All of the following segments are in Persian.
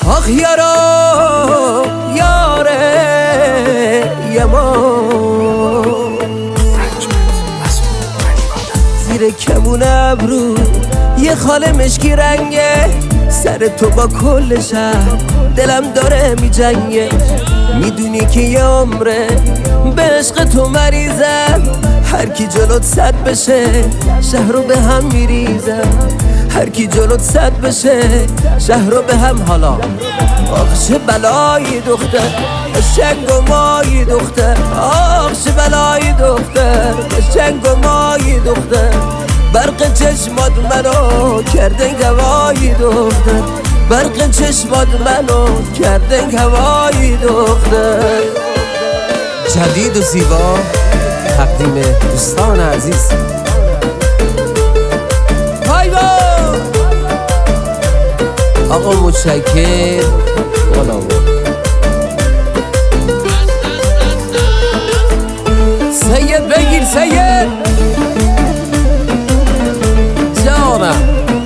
آخ یارا یاره یما زیر کمون ابرو یه خاله مشکی رنگه، سر تو با کل شهر دلم داره می جنگه. میدونی که یه عمره به عشق تو مریضم، هر کی جلوت صد بشه شهر رو به هم میریزم. هر کی جلوت صد بشه شهر رو به هم. حالا آخ چه بلایی دختر، قشنگ و مایی دختر. آخ چه بلایی دختر، قشنگ و مایی دختر. برق چشمات منو کردن هوایی دختر، برق چشمات منو کردن هوایی دختر. جدید و زیبا تقدیم دوستان عزیز. های با آقا متشکر. والا سید بگیر سید جانم.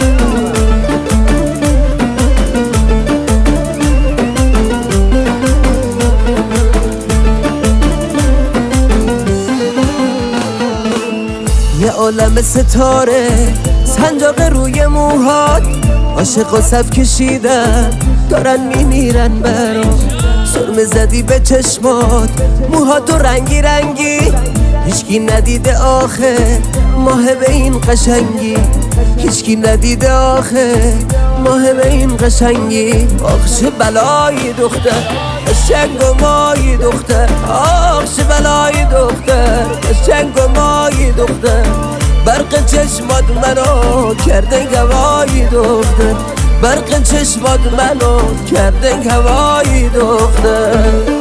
یه عالم ستاره سنجاق روی موهات، عاشق و صف کشیدن دارن میمیرن برام. سرمه زدی به چشمات، موهاتو رنگی رنگی، هیچکی ندیده آخه ماه به این قشنگی. هیچکی ندیده آخه ماه به این قشنگی. آخ چه بلایی دختر، قشنگ و مایی دختر. آخ چه بلایی دختر، قشنگ و مایی دختر. برق چشمات منو کردن هوایی دختر، برق چشمات منو کردن هوایی دختر.